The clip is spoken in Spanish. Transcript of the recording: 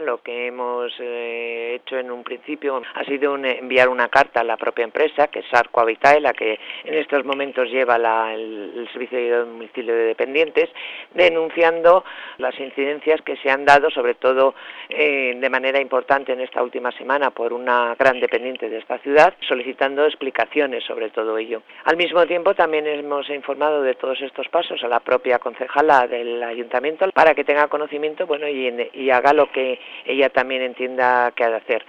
lo que hemos hecho en un principio ha sido enviar una carta a la propia empresa, que es Arco Habitae, la que en estos momentos lleva el servicio de domicilio de dependientes, denunciando las incidencias que se han dado, sobre todo de manera importante en esta última semana por una gran dependiente de esta ciudad, solicitando explicaciones sobre todo ello. Al mismo tiempo también hemos informado de todos estos pasos a la propia concejala del ayuntamiento para que tenga conocimiento, bueno, y haga lo que ella también entienda que ha de hacer.